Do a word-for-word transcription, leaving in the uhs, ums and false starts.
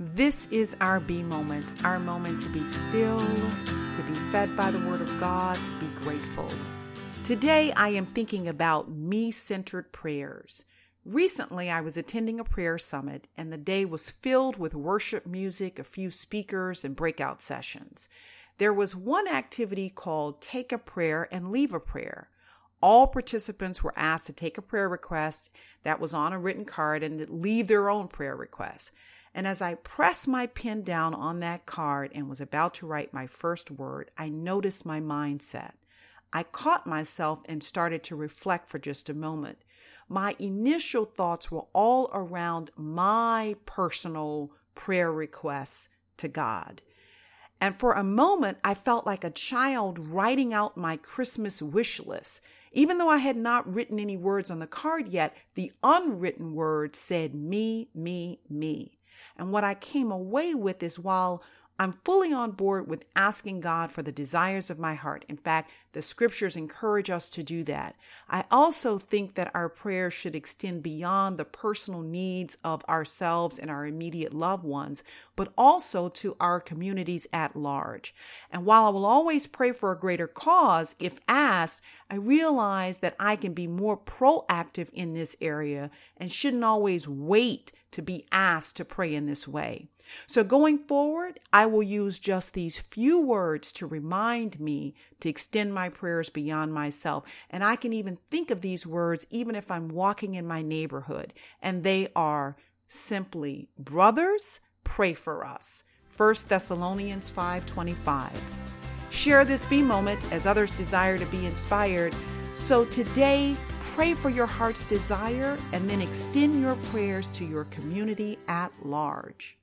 This is our be moment, our moment to be still, to be fed by the Word of God, to be grateful. Today, I am thinking about me-centered prayers. Recently, I was attending a prayer summit, and the day was filled with worship music, a few speakers, and breakout sessions. There was one activity called Take a Prayer and Leave a Prayer. All participants were asked to take a prayer request that was on a written card and to leave their own prayer request. And as I pressed my pen down on that card and was about to write my first word, I noticed my mindset. I caught myself and started to reflect for just a moment. My initial thoughts were all around my personal prayer requests to God. And for a moment, I felt like a child writing out my Christmas wish list. Even though I had not written any words on the card yet, the unwritten word said me, me, me. And what I came away with is while I'm fully on board with asking God for the desires of my heart. In fact, the scriptures encourage us to do that. I also think that our prayers should extend beyond the personal needs of ourselves and our immediate loved ones, but also to our communities at large. And while I will always pray for a greater cause, if asked, I realize that I can be more proactive in this area and shouldn't always wait to be asked to pray in this way. So going forward, I will use just these few words to remind me to extend my prayers beyond myself. And I can even think of these words even if I'm walking in my neighborhood. And they are simply, brothers, pray for us. First Thessalonians five twenty-five. Share this be moment as others desire to be inspired. So today, pray for your heart's desire and then extend your prayers to your community at large.